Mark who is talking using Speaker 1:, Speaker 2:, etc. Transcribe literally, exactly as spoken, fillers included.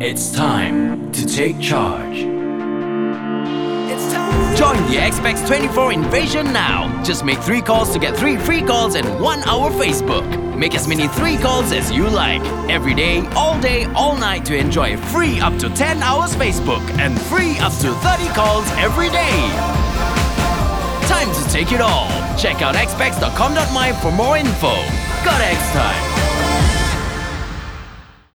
Speaker 1: It's time to take charge.
Speaker 2: Join the X P E X twenty-four invasion now. Just make three calls to get three free calls and one hour Facebook. Make as many three calls as you like. Every day, all day, all night to enjoy free up to ten hours Facebook and free up to thirty calls every day. Time to take it all. Check out x p e x dot com dot my for more info. Got X time.